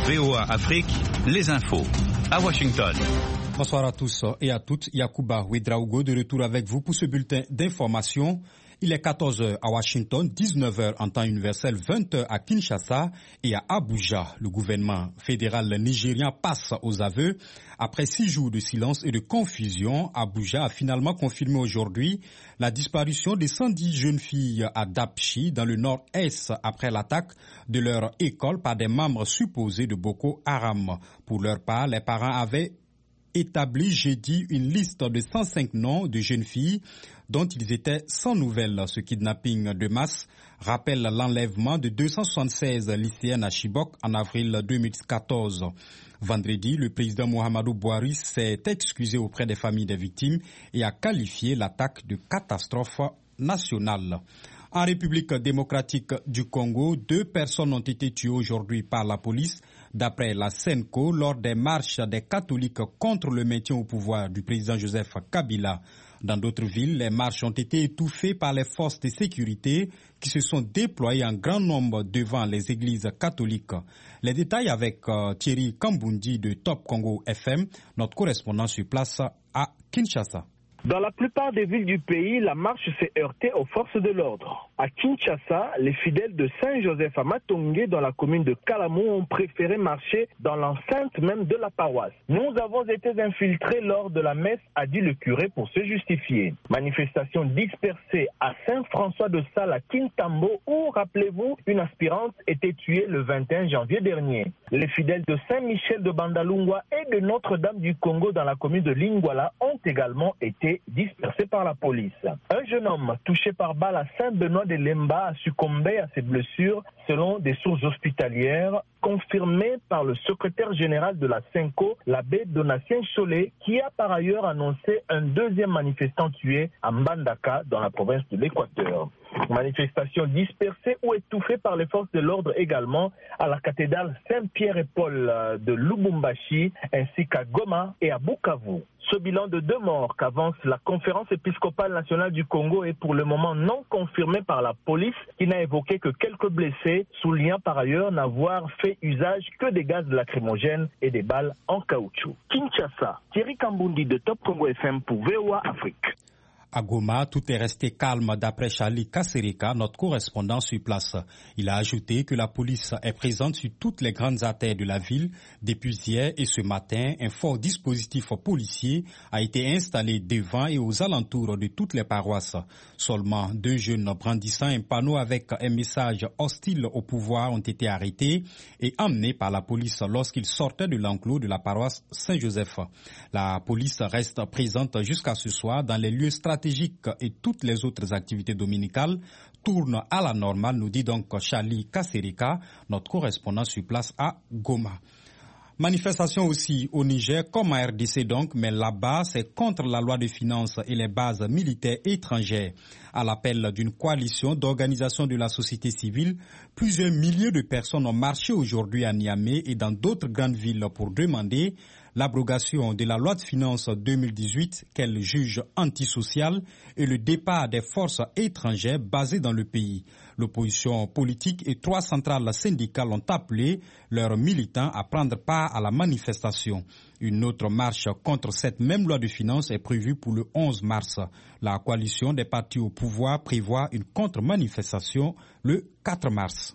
VOA Afrique, les infos. À Washington. Bonsoir à tous et à toutes. Yacouba Ouedraogo de retour avec vous pour ce bulletin d'information. Il est 14h à Washington, 19h en temps universel, 20h à Kinshasa et à Abuja. Le gouvernement fédéral nigérien passe aux aveux. Après 6 jours de silence et de confusion, Abuja a finalement confirmé aujourd'hui la disparition des 110 jeunes filles à Dapchi, dans le nord-est, après l'attaque de leur école par des membres supposés de Boko Haram. Pour leur part, les parents avaient établi jeudi une liste de 105 noms de jeunes filles dont ils étaient sans nouvelles. Ce kidnapping de masse rappelle l'enlèvement de 276 lycéennes à Chibok en avril 2014. Vendredi, le président Muhammadu Buhari s'est excusé auprès des familles des victimes et a qualifié l'attaque de catastrophe nationale. En République démocratique du Congo, 2 personnes ont été tuées aujourd'hui par la police, d'après la SENCO, lors des marches des catholiques contre le maintien au pouvoir du président Joseph Kabila. Dans d'autres villes, les marches ont été étouffées par les forces de sécurité qui se sont déployées en grand nombre devant les églises catholiques. Les détails avec Thierry Kambundi de Top Congo FM, notre correspondant sur place à Kinshasa. Dans la plupart des villes du pays, la marche s'est heurtée aux forces de l'ordre. À Kinshasa, les fidèles de Saint-Joseph à Matongé, dans la commune de Kalamou, ont préféré marcher dans l'enceinte même de la paroisse. Nous avons été infiltrés lors de la messe, a dit le curé pour se justifier. Manifestation dispersée à Saint-François de Sales à Kintambo, où, rappelez-vous, une aspirante était tuée le 21 janvier dernier. Les fidèles de Saint-Michel de Bandalungwa et de Notre-Dame du Congo dans la commune de Lingwala ont également été dispersés par la police. Un jeune homme touché par balle à Saint-Benoît de Lemba a succombé à ses blessures selon des sources hospitalières confirmées par le secrétaire général de la SENCO, l'abbé Donatien Cholet, qui a par ailleurs annoncé un deuxième manifestant tué à Mbandaka dans la province de l'Équateur. Manifestation dispersée ou étouffée par les forces de l'ordre également à la cathédrale Saint-Pierre et Paul de Lubumbashi ainsi qu'à Goma et à Bukavu. Ce bilan de 2 morts qu'avance la conférence épiscopale nationale du Congo est pour le moment non confirmé par la police qui n'a évoqué que quelques blessés, soulignant par ailleurs n'avoir fait usage que des gaz lacrymogènes et des balles en caoutchouc. Kinshasa, Thierry Kambundi de Top Congo FM pour VOA Afrique. À Goma, tout est resté calme d'après Charlie Kasserika, notre correspondant sur place. Il a ajouté que la police est présente sur toutes les grandes artères de la ville. Depuis hier et ce matin, un fort dispositif policier a été installé devant et aux alentours de toutes les paroisses. Seulement 2 jeunes brandissant un panneau avec un message hostile au pouvoir ont été arrêtés et emmenés par la police lorsqu'ils sortaient de l'enclos de la paroisse Saint-Joseph. La police reste présente jusqu'à ce soir dans les lieux stratégiques et toutes les autres activités dominicales tournent à la normale, nous dit donc Charlie Kasserika, notre correspondant sur place à Goma. Manifestation aussi au Niger, comme à RDC donc, mais là-bas, c'est contre la loi de finances et les bases militaires étrangères. À l'appel d'une coalition d'organisations de la société civile, plusieurs milliers de personnes ont marché aujourd'hui à Niamey et dans d'autres grandes villes pour demander l'abrogation de la loi de finances 2018 qu'elle juge antisociale et le départ des forces étrangères basées dans le pays. L'opposition politique et 3 centrales syndicales ont appelé leurs militants à prendre part à la manifestation. Une autre marche contre cette même loi de finances est prévue pour le 11 mars. La coalition des partis au pouvoir prévoit une contre-manifestation le 4 mars.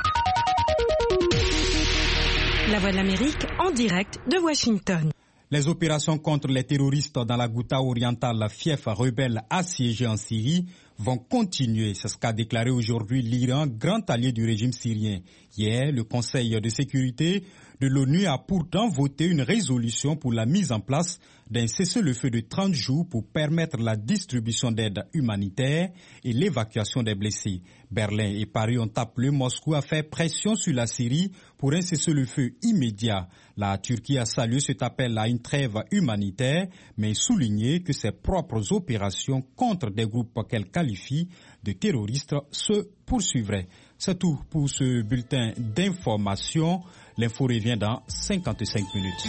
La Voix de l'Amérique en direct de Washington. Les opérations contre les terroristes dans la Ghouta orientale, fief rebelle assiégé en Syrie, vont continuer. C'est ce qu'a déclaré aujourd'hui l'Iran, grand allié du régime syrien. Hier, le Conseil de sécurité de l'ONU a pourtant voté une résolution pour la mise en place d'un cessez-le-feu de 30 jours pour permettre la distribution d'aide humanitaire et l'évacuation des blessés. Berlin et Paris ont appelé Moscou à faire pression sur la Syrie pour un cessez-le-feu immédiat. La Turquie a salué cet appel à une trêve humanitaire, mais souligné que ses propres opérations contre des groupes qu'elle qualifie de terroristes se poursuivraient. C'est tout pour ce bulletin d'information. L'info revient dans 55 minutes.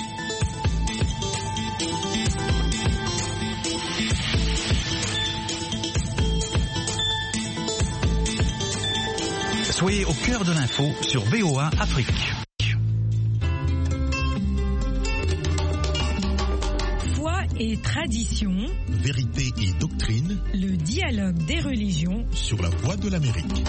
Soyez au cœur de l'info sur VOA Afrique. et tradition, vérité et doctrine, le dialogue des religions sur la Voix de l'Amérique.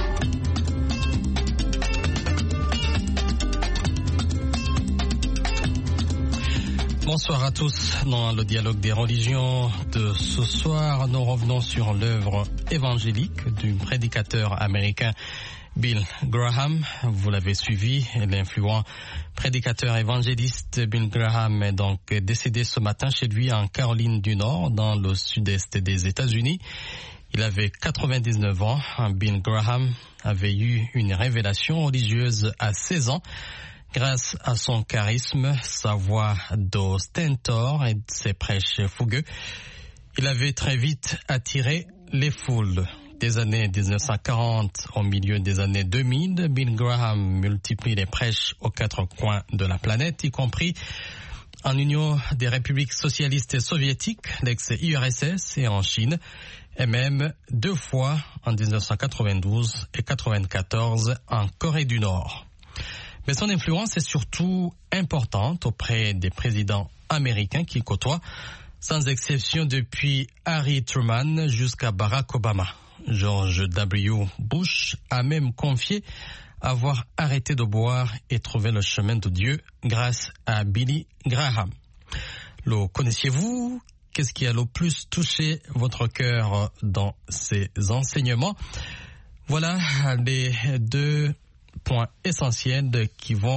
Bonsoir à tous. Dans le dialogue des religions de ce soir, nous revenons sur l'œuvre évangélique du prédicateur américain Bill Graham. Vous l'avez suivi, l'influent prédicateur évangéliste Bill Graham est donc décédé ce matin chez lui en Caroline du Nord, dans le sud-est des États-Unis. Il avait 99 ans. Bill Graham avait eu une révélation religieuse à 16 ans. Grâce à son charisme, sa voix de stentor et ses prêches fougueux, il avait très vite attiré les foules. Des années 1940 au milieu des années 2000, Bill Graham multiplie les prêches aux quatre coins de la planète, y compris en Union des républiques socialistes et soviétiques, l'ex-URSS, et en Chine, et même 2 fois en 1992 et 1994 en Corée du Nord. Mais son influence est surtout importante auprès des présidents américains qu'il côtoie, sans exception depuis Harry Truman jusqu'à Barack Obama. George W. Bush a même confié avoir arrêté de boire et trouvé le chemin de Dieu grâce à Billy Graham. Le connaissiez-vous? Qu'est-ce qui a le plus touché votre cœur dans ces enseignements? Voilà les 2 points essentiels qui vont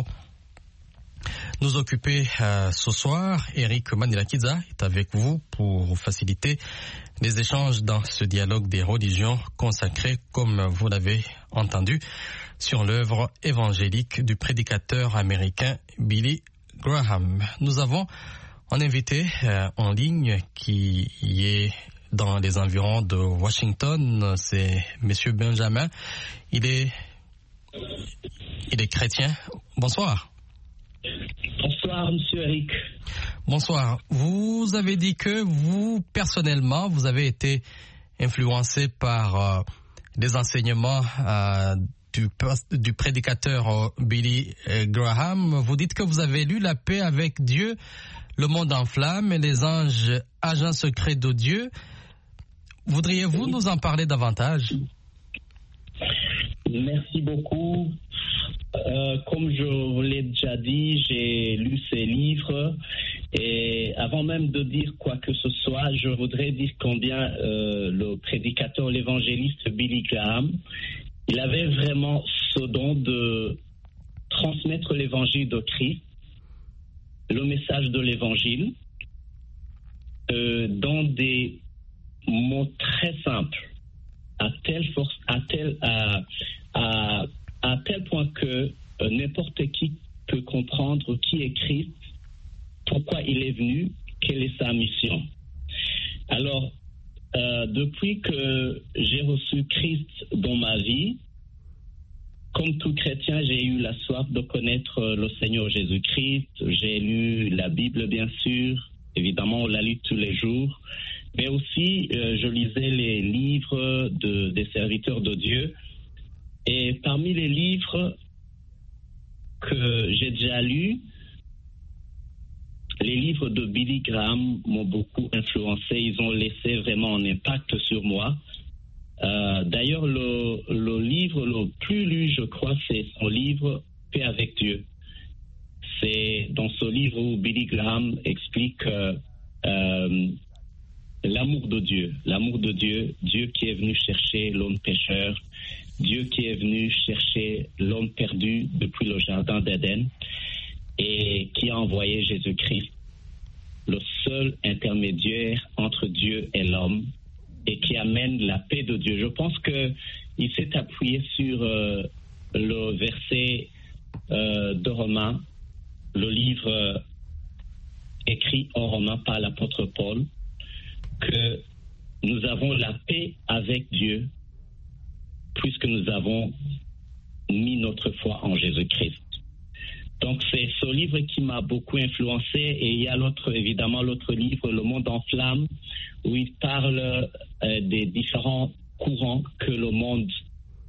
nous occuper ce soir. Eric Manilakiza est avec vous pour faciliter les échanges dans ce dialogue des religions consacré, comme vous l'avez entendu, sur l'œuvre évangélique du prédicateur américain Billy Graham. Nous avons un invité en ligne qui est dans les environs de Washington, c'est Monsieur Benjamin. Il est chrétien. Bonsoir. Bonsoir, Monsieur Eric. Bonsoir. Vous avez dit que vous, personnellement, vous avez été influencé par les enseignements du prédicateur Billy Graham. Vous dites que vous avez lu La paix avec Dieu, Le monde en flammes et les anges, agents secrets de Dieu. Voudriez-vous nous en parler davantage? Merci beaucoup. Comme je vous l'ai déjà dit, j'ai lu ces livres et avant même de dire quoi que ce soit, je voudrais dire combien le prédicateur, l'évangéliste Billy Graham, il avait vraiment ce don de transmettre l'évangile de Christ, le message de l'évangile, dans des mots très simples, à tel point que n'importe qui peut comprendre qui est Christ, pourquoi il est venu, quelle est sa mission. Alors, depuis que j'ai reçu Christ dans ma vie, comme tout chrétien, j'ai eu la soif de connaître le Seigneur Jésus-Christ. J'ai lu la Bible, bien sûr. Évidemment, on la lit tous les jours. Mais aussi, je lisais les livres des serviteurs de Dieu. Et parmi les livres que j'ai déjà lus, les livres de Billy Graham m'ont beaucoup influencé. Ils ont laissé vraiment un impact sur moi. D'ailleurs, le livre le plus lu, je crois, c'est son livre « Paix avec Dieu ». C'est dans ce livre où Billy Graham explique l'amour de Dieu, Dieu qui est venu chercher l'homme pécheur, Dieu qui est venu chercher l'homme perdu depuis le jardin d'Éden et qui a envoyé Jésus-Christ, le seul intermédiaire entre Dieu et l'homme et qui amène la paix de Dieu. Je pense qu'il s'est appuyé sur le verset de Romains, le livre écrit en Romains par l'apôtre Paul, que nous avons la paix avec Dieu puisque nous avons mis notre foi en Jésus-Christ. Donc c'est ce livre qui m'a beaucoup influencé, et il y a évidemment l'autre livre, Le monde en flammes, où il parle des différents courants que le monde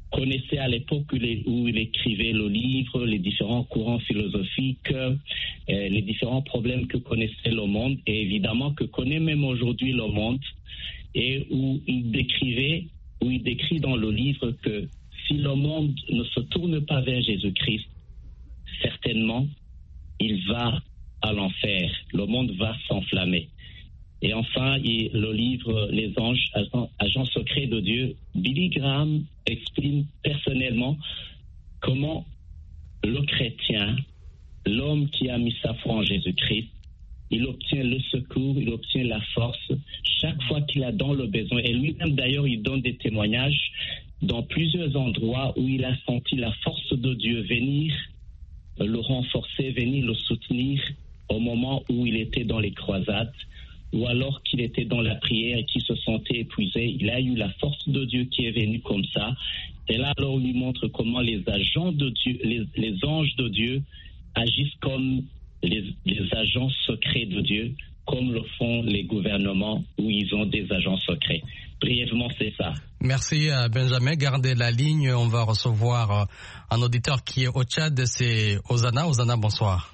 connaissait à l'époque où il écrivait le livre, les différents courants philosophiques, les différents problèmes que connaissait le monde, et évidemment que connaît même aujourd'hui le monde, et où il décrit dans le livre que si le monde ne se tourne pas vers Jésus-Christ, certainement, il va à l'enfer, le monde va s'enflammer. Et enfin, le livre Les anges, agents secrets de Dieu, Billy Graham exprime personnellement comment le chrétien, l'homme qui a mis sa foi en Jésus-Christ, il obtient le secours, il obtient la force chaque fois qu'il a dans le besoin. Et lui-même, d'ailleurs, il donne des témoignages dans plusieurs endroits où il a senti la force de Dieu venir le renforcer, venir le soutenir au moment où il était dans les croisades, ou alors qu'il était dans la prière et qu'il se sentait épuisé. Il a eu la force de Dieu qui est venue comme ça. Et là, alors, on lui montre comment les agents de Dieu, les anges de Dieu agissent comme les agents secrets de Dieu, comme le font les gouvernements où ils ont des agents secrets. Brièvement, c'est ça. Merci Benjamin. Gardez la ligne. On va recevoir un auditeur qui est au Tchad. C'est Ozana. Ozana, bonsoir.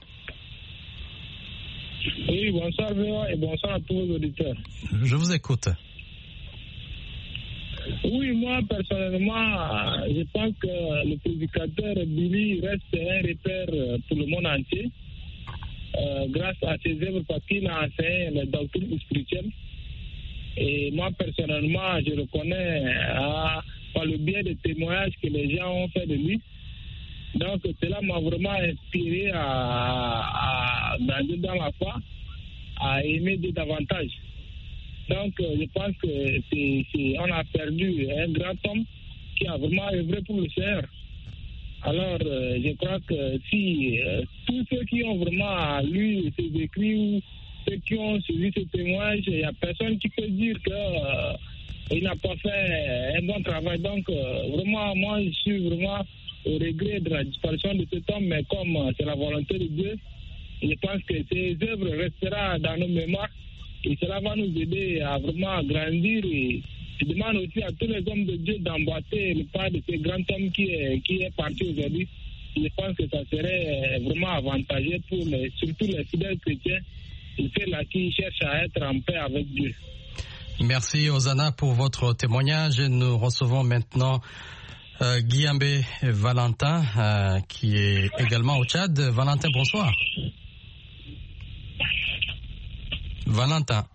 Oui, bonsoir Véo et bonsoir à tous vos auditeurs. Je vous écoute. Oui, moi personnellement, je pense que le prédicateur Billy reste un repère pour le monde entier. Grâce à ses œuvres, parce qu'il a enseigné la doctrine spirituelle. Et moi, personnellement, je le connais par le biais des témoignages que les gens ont fait de lui. Donc, cela m'a vraiment inspiré à grandir dans la foi, à aimer davantage. Donc, je pense que on a perdu un grand homme qui a vraiment œuvré pour le Seigneur. Alors, je crois que si tous ceux qui ont vraiment lu ces écrits ou ceux qui ont suivi ces témoignages, il n'y a personne qui peut dire qu'il n'a pas fait un bon travail. Donc, vraiment, moi, je suis vraiment au regret de la disparition de cet homme, mais comme c'est la volonté de Dieu, je pense que ces œuvres resteront dans nos mémoires et cela va nous aider à vraiment grandir. Et je demande aussi à tous les hommes de Dieu d'emboîter le pas de ce grand homme qui est parti aujourd'hui. Je pense que ça serait vraiment avantageux pour surtout les fidèles chrétiens, ceux-là qui cherchent à être en paix avec Dieu. Merci Ozana pour votre témoignage. Nous recevons maintenant Guillambé Valentin qui est également au Tchad. Valentin, bonsoir. Valentin,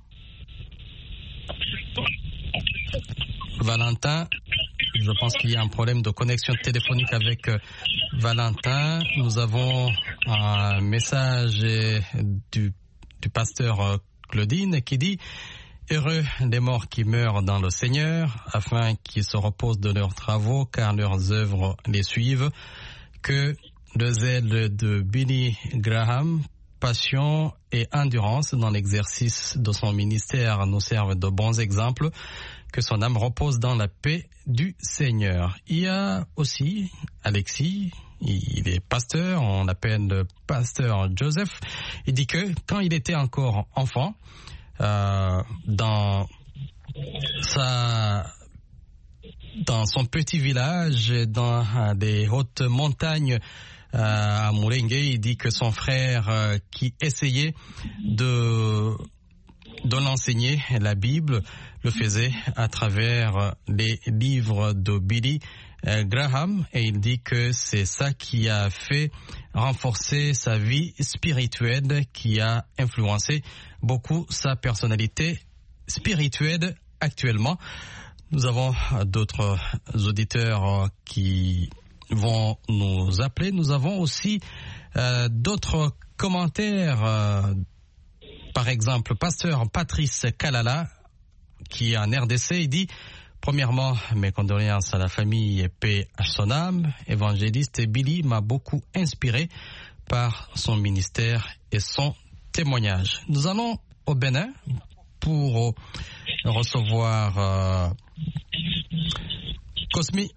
je pense qu'il y a un problème de connexion téléphonique avec Valentin. Nous avons un message du pasteur Claudine qui dit « Heureux les morts qui meurent dans le Seigneur, afin qu'ils se reposent de leurs travaux, car leurs œuvres les suivent. Que le zèle de Billy Graham, passion et endurance dans l'exercice de son ministère nous servent de bons exemples. Que son âme repose dans la paix du Seigneur. » Il y a aussi Alexis, il est pasteur, on l'appelle pasteur Joseph. Il dit que quand il était encore enfant, dans son petit village, dans des hautes montagnes à Mourengue, il dit que son frère qui essayait de l'enseigner, la Bible, le faisait à travers les livres de Billy Graham, et il dit que c'est ça qui a fait renforcer sa vie spirituelle, qui a influencé beaucoup sa personnalité spirituelle actuellement. Nous avons d'autres auditeurs qui vont nous appeler. Nous avons aussi d'autres commentaires. Par exemple, pasteur Patrice Kalala, qui est en RDC, il dit « Premièrement, mes condoléances à la famille et paix à son âme. Évangéliste Billy m'a beaucoup inspiré par son ministère et son témoignage. » Nous allons au Bénin pour recevoir Cosmi.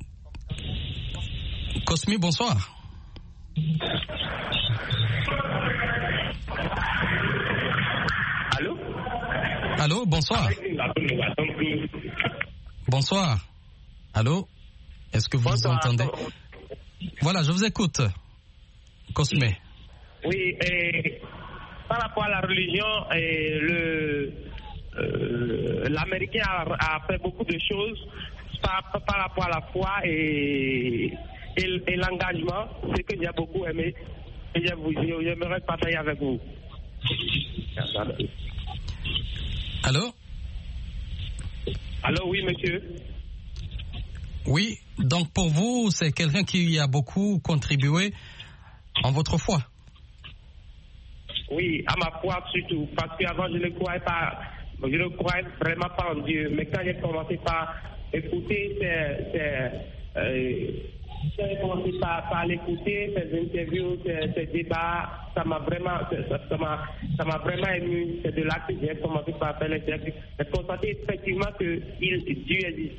Cosmi, bonsoir. Allô? Allô, bonsoir. Bonsoir. Allô? Est-ce que vous nous entendez? Voilà, je vous écoute. Cosme. Oui, et par rapport à la religion, l'Américain a fait beaucoup de choses par rapport à la foi et l'engagement, ce que j'ai beaucoup aimé. Et j'aimerais partager avec vous. Allô? Allô, oui, monsieur. Oui, donc pour vous, c'est quelqu'un qui a beaucoup contribué en votre foi. Oui, à ma foi surtout, parce qu'avant je ne croyais vraiment pas en Dieu, mais quand j'ai commencé par écouter j'ai commencé par l'écouter, ces interviews, ces débats, ça m'a vraiment ému. C'est de là que j'ai commencé par faire les interviews et constater effectivement que Dieu existe.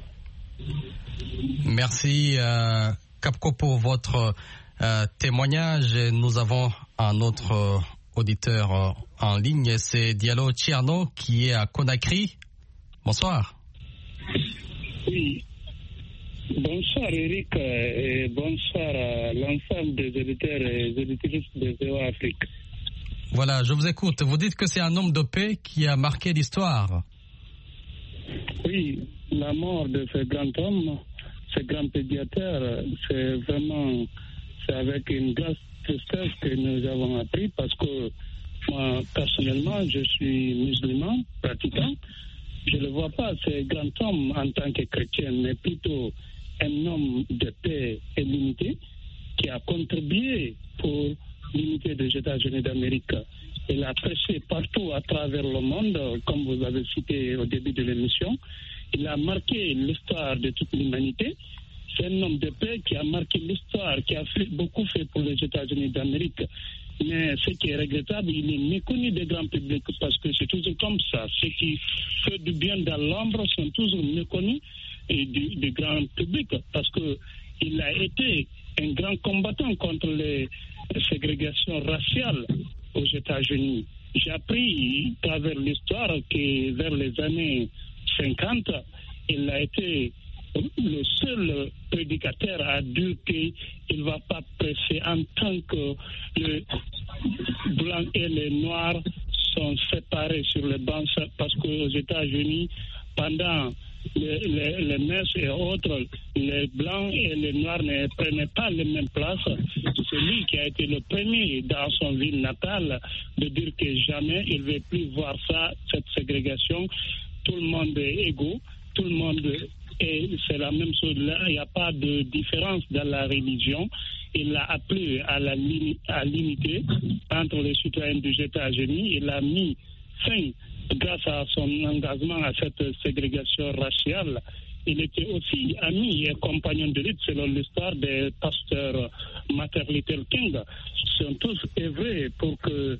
Merci Kapko pour votre témoignage. Nous avons un autre auditeur en ligne, c'est Diallo Tierno qui est à Conakry. Bonsoir. Oui. Bonsoir Eric et bonsoir à l'ensemble des auditeurs et auditrices de VOA Afrique. Voilà, je vous écoute. Vous dites que c'est un homme de paix qui a marqué l'histoire. Oui, la mort de ce grand homme, ce grand pédiateur, c'est avec une grande tristesse que nous avons appris parce que moi, personnellement, je suis musulman, pratiquant. Je ne le vois pas, ce grand homme en tant que chrétien, mais plutôt un homme de paix et d'unité qui a contribué pour l'unité des États-Unis d'Amérique. Il a prêché partout à travers le monde, comme vous avez cité au début de l'émission. Il a marqué l'histoire de toute l'humanité. C'est un homme de paix qui a marqué l'histoire, qui a beaucoup fait pour les États-Unis d'Amérique. Mais ce qui est regrettable, il est méconnu du grand public parce que c'est toujours comme ça. Ceux qui font du bien dans l'ombre sont toujours méconnus du grand public parce qu'il a été un grand combattant contre les ségrégations raciales aux États-Unis. J'ai appris à travers l'histoire que vers les années 50, il a été le seul prédicateur à dire qu'il ne va pas prêcher en tant que les blancs et les noirs sont séparés sur les bancs parce qu'aux États-Unis, pendant les messes et autres, les blancs et les noirs ne prenaient pas les mêmes places. C'est lui qui a été le premier dans son ville natale de dire que jamais il ne veut plus voir ça, cette ségrégation. Tout le monde est égaux, tout le monde et c'est la même chose là, il n'y a pas de différence dans la religion. Il a appelé à l'unité entre les citoyens des États-Unis. Il a mis fin, grâce à son engagement à cette ségrégation raciale. Il était aussi ami et compagnon de lutte selon l'histoire des pasteurs Martin Luther King. Ils sont tous œuvrés pour que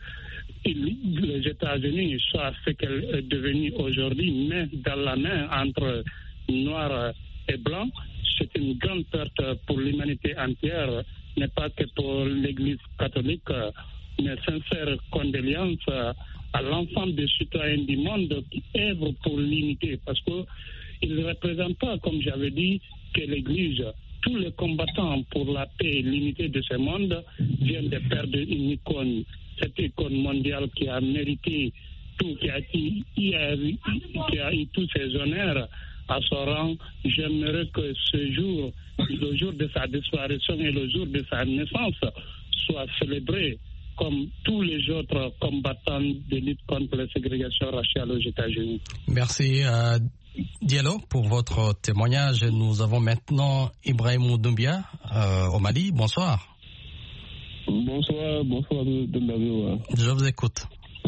les États-Unis soient ce qu'elle est devenue aujourd'hui, main dans la main entre noirs et blancs. C'est une grande perte pour l'humanité entière, n'est pas que pour l'Église catholique, mais sincère condoléances à l'ensemble des citoyens du monde qui œuvrent pour l'unité, parce qu'ils ne représentent pas, comme j'avais dit, que l'Église. Tous les combattants pour la paix et l'unité de ce monde viennent de perdre une icône, cette icône mondiale qui a mérité tout, qui a eu tous ses honneurs à son rang. J'aimerais que ce jour, le jour de sa disparition et le jour de sa naissance, soit célébré comme tous les autres combattants de lutte contre la ségrégation raciale aux États-Unis. Merci Diallo pour votre témoignage. Nous avons maintenant Ibrahim Doumbia au Mali. Bonsoir. Bonsoir Doumbia. Je vous écoute.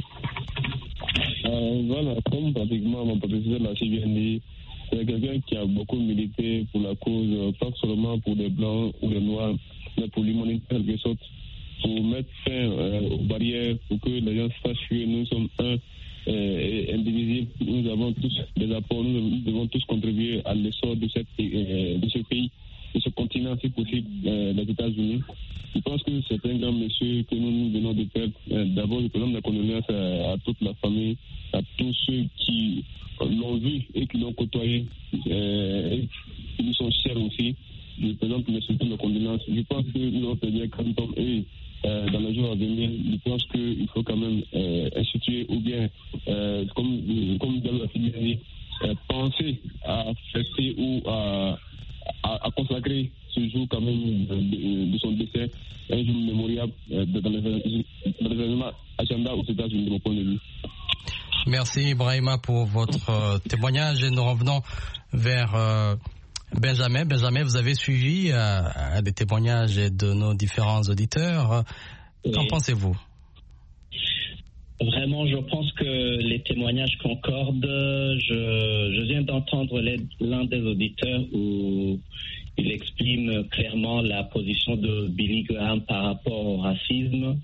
Voilà, comme pratiquement mon professeur l'a si bien dit, c'est quelqu'un qui a beaucoup milité pour la cause, pas seulement pour les blancs ou les noirs, mais pour l'humanité en quelque sorte, pour mettre fin aux barrières, pour que les gens sachent que nous sommes un et indivisibles. Nous avons tous des apports, nous devons tous contribuer à l'essor de ce pays, de ce continent, si possible, les États-Unis. Je pense que c'est un grand monsieur que nous venons de perdre. D'abord, je présente la condoléance à toute la famille, à tous ceux qui l'ont vu et qui l'ont côtoyé, et qui nous sont chers aussi. je présente mes condoléances. Je pense que nous allons faire bien comme eux. Dans les jours à venir, je pense qu'il faut quand même instituer ou bien, comme Diallo a dit, penser à fêter ou à consacrer ce jour quand même de son décès, un jour mémorial dans l'événement agenda aux États-Unis de mon point de vue. Merci Ibrahima pour votre témoignage et nous revenons vers Benjamin. Benjamin, vous avez suivi des témoignages de nos différents auditeurs. Qu'en pensez-vous? Vraiment, je pense que les témoignages concordent. Je viens d'entendre l'un des auditeurs où il exprime clairement la position de Billy Graham par rapport au racisme.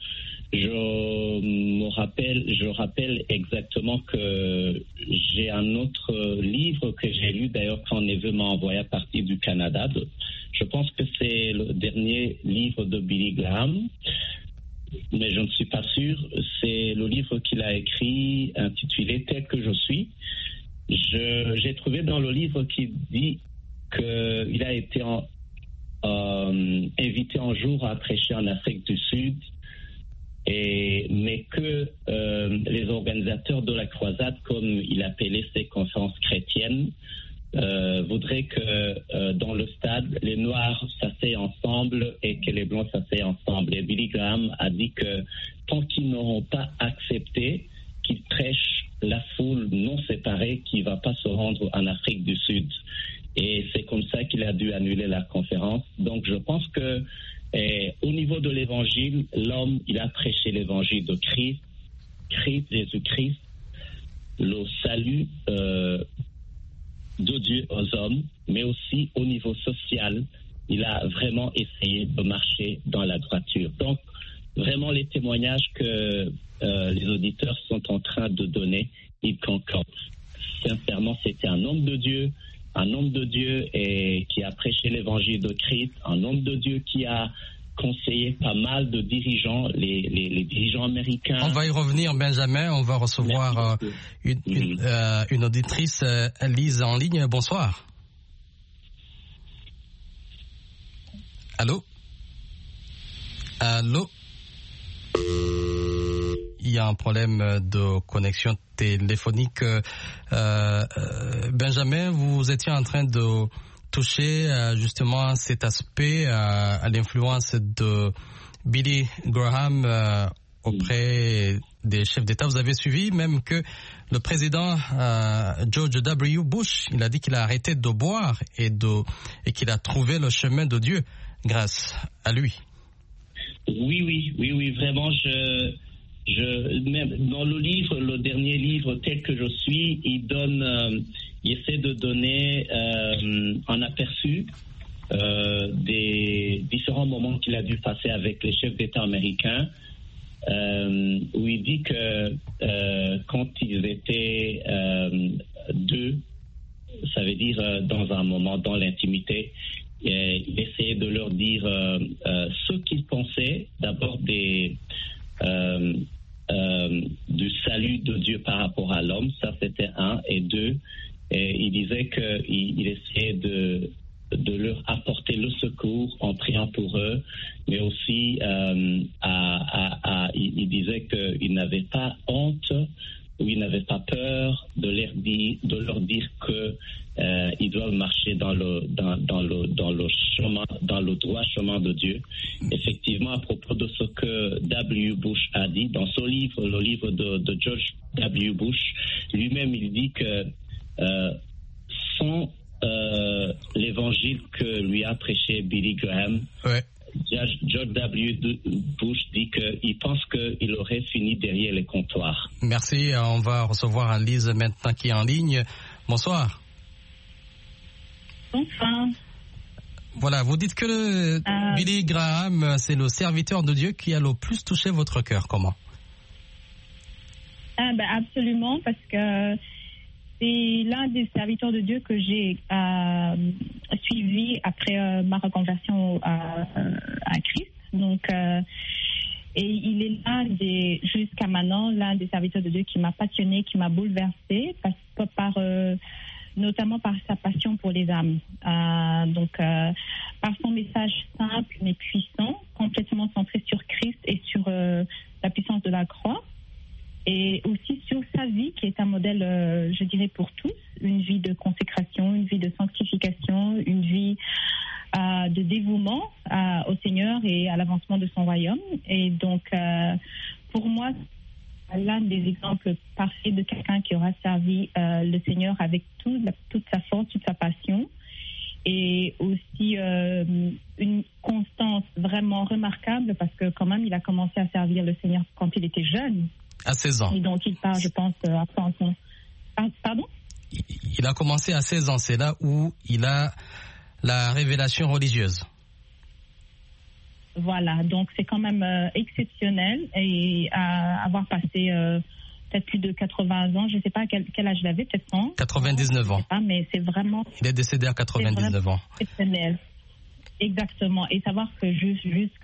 Je rappelle exactement que j'ai un autre livre que j'ai lu, d'ailleurs quand Neveu m'a envoyé à partir du Canada. Je pense que c'est le dernier livre de Billy Graham, mais je ne suis pas sûr. C'est le livre qu'il a écrit intitulé « Tel que je suis ». J'ai trouvé dans le livre qu'il dit qu'il a été invité un jour à prêcher en Afrique du Sud, mais que les organisateurs de la croisade, comme il appelait ces conférences chrétiennes, voudraient que dans le stade, les Noirs s'asseyent ensemble et que les Blancs s'asseyent ensemble. Et Billy Graham a dit que tant qu'ils n'auront pas accepté qu'il prêche la foule non séparée, qui ne va pas se rendre en Afrique du Sud. Et c'est comme ça qu'il a dû annuler la conférence. Donc je pense que au niveau de l'évangile, l'homme, il a prêché l'évangile de Christ, Jésus-Christ, le salut de Dieu aux hommes, mais aussi au niveau social, il a vraiment essayé de marcher dans la droiture. Donc, vraiment, les témoignages que les auditeurs sont en train de donner, ils concordent. Sincèrement, c'était un homme de Dieu et qui a prêché l'évangile de Christ, un homme de Dieu qui a conseillé pas mal de dirigeants, les dirigeants américains. On va y revenir, Benjamin. On va recevoir une auditrice, Lise, en ligne. Bonsoir. Allô? Allô? Il y a un problème de connexion téléphonique. Benjamin, vous étiez en train de toucher justement cet aspect à l'influence de Billy Graham auprès des chefs d'État. Vous avez suivi même que le président George W. Bush, il a dit qu'il a arrêté de boire et qu'il a trouvé le chemin de Dieu grâce à lui. Oui, vraiment, même dans le dernier livre, Tel que je suis, il essaie de donner un aperçu des différents moments qu'il a dû passer avec les chefs d'État américains, où il dit que quand ils étaient deux, ça veut dire dans un moment, dans l'intimité, il essayait de leur dire ce qu'ils pensaient d'abord du salut de Dieu par rapport à l'homme, ça c'était un, et deux, il disait qu'il essayait de leur apporter le secours en priant pour eux, mais aussi il disait qu'il n'avait pas honte ou il n'avait pas peur de leur dire que ils doivent marcher dans le chemin, dans le droit chemin de Dieu. Effectivement, à propos de ce que W. Bush a dit dans son livre, le livre de George W. Bush, lui-même il dit que sans l'évangile que lui a prêché Billy Graham, George W. Bush dit qu'il pense qu'il aurait fini derrière les comptoirs. Merci. On va recevoir Lise maintenant qui est en ligne. Bonsoir. Bonsoir. Voilà, vous dites que Billy Graham, c'est le serviteur de Dieu qui a le plus touché votre cœur. Comment? Absolument, parce que c'est l'un des serviteurs de Dieu que j'ai suivi après ma reconversion à Christ. Donc, et il est jusqu'à maintenant, l'un des serviteurs de Dieu qui m'a passionné, qui m'a bouleversé, parce que par notamment par sa passion pour les âmes. Par son message simple mais puissant, complètement centré sur Christ et sur la puissance de la croix, et aussi sur sa vie qui est un modèle, je dirais, pour tous, une vie de consécration, une vie de sanctification, une vie de dévouement au Seigneur et à l'avancement de son royaume. Et donc, pour moi, l'un des exemples parfaits de quelqu'un qui aura servi le Seigneur avec toute sa force, toute sa passion, et aussi une constance vraiment remarquable, parce que quand même, il a commencé à servir le Seigneur quand il était jeune. À 16 ans. Et donc, il part, je pense, après en son... Pardon ? Il a commencé à 16 ans. C'est là où il a la révélation religieuse. Voilà, donc c'est quand même exceptionnel. Et avoir passé peut-être plus de 80 ans, je ne sais pas quel âge il avait, peut-être 100. 99 ans. Je sais pas, mais c'est vraiment... Il est décédé à 99 ans. Exceptionnel. Exactement. Et savoir que jusque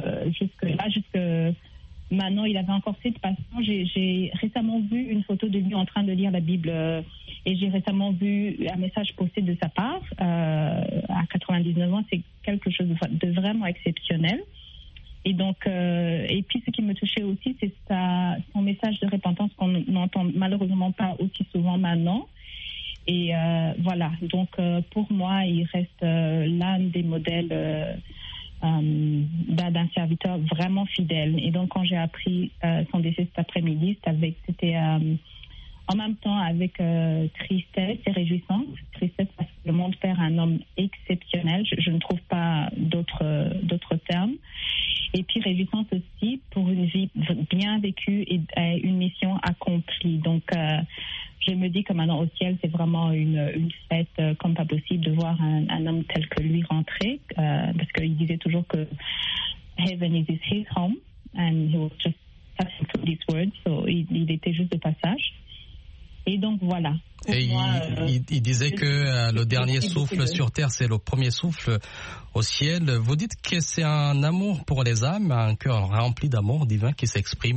maintenant, il avait encore cette passion. J'ai récemment vu une photo de lui en train de lire la Bible et j'ai récemment vu un message posté de sa part à 99 ans. C'est quelque chose de vraiment exceptionnel. Et donc, et puis ce qui me touchait aussi, c'est son message de repentance qu'on n'entend malheureusement pas aussi souvent maintenant. Et voilà, donc pour moi, il reste l'un des modèles d'un serviteur vraiment fidèle. Et donc, quand j'ai appris son décès cet après-midi, c'était en même temps avec tristesse et réjouissance. Tristesse parce que le monde perd un homme exceptionnel. Je ne trouve pas d'autres termes. Et puis réjouissance aussi pour une vie bien vécue et une mission accomplie. Donc, je me dis que maintenant au ciel, c'est vraiment une fête comme pas possible de voir un homme tel que lui rentrer, parce qu'il disait toujours que heaven is his home, and he was just passing through these words, so il était juste de passage. Et donc voilà. Et moi, il disait que le dernier souffle sur terre, c'est le premier souffle au ciel. Vous dites que c'est un amour pour les âmes, un cœur rempli d'amour divin qui s'exprime.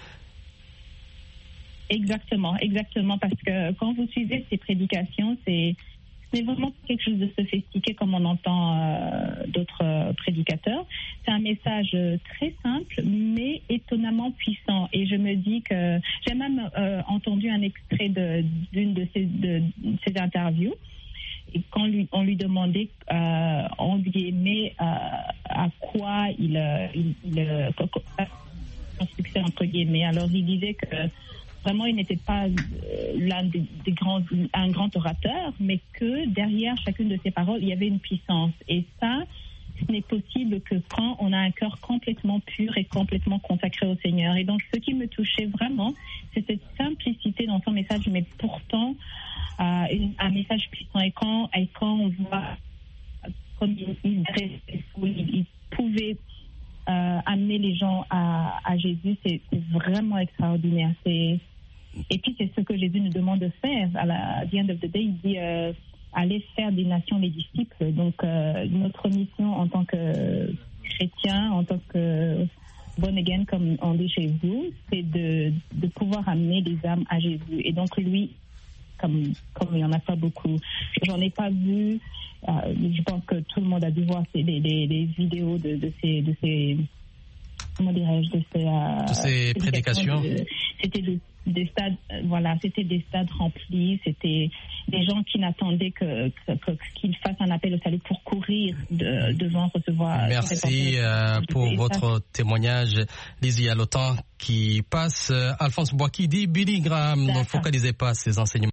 Exactement, parce que quand vous suivez ces prédications, c'est vraiment quelque chose de sophistiqué comme on entend d'autres prédicateurs. C'est un message très simple, mais étonnamment puissant. Et je me dis que j'ai même entendu un extrait d'une de ces interviews. Et quand on lui demandait, on lui aimait à quoi son succès entre guillemets. Alors il disait que vraiment, il n'était pas un grand orateur, mais que derrière chacune de ses paroles, il y avait une puissance. Et ça, ce n'est possible que quand on a un cœur complètement pur et complètement consacré au Seigneur. Et donc, ce qui me touchait vraiment, c'est cette simplicité dans son message, mais pourtant un message puissant. Et quand on voit comme il pouvait amener les gens à Jésus, c'est vraiment extraordinaire. Et puis, c'est ce que Jésus nous demande de faire. À the end of the day, il dit allez faire des nations les disciples. Donc, notre mission en tant que chrétien, en tant que born again, comme on dit chez vous, c'est de pouvoir amener les âmes à Jésus. Et donc, lui, comme il n'y en a pas beaucoup, j'en ai pas vu. Je pense que tout le monde a dû voir les vidéos de ces comment dirais-je, de ces prédications. C'était des stades, voilà, c'était des stades remplis, c'était des gens qui n'attendaient qu'il fasse un appel au salut pour courir devant recevoir. Merci pour votre témoignage, Lizzie. Il y a le temps qui passe. Alphonse Boaki dit Billy Graham, ne focalisez pas ses enseignements.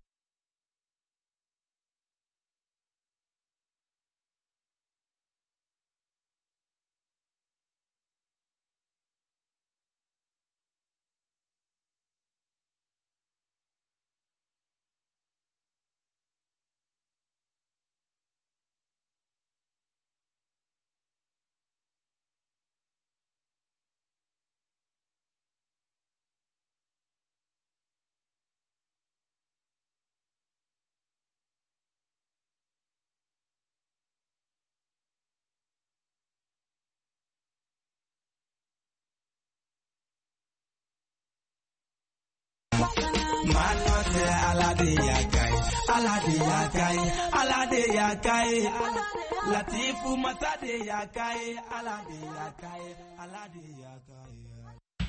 Mano se ala de yakai. alade yakai, Latifu matade yakai, alade yakai.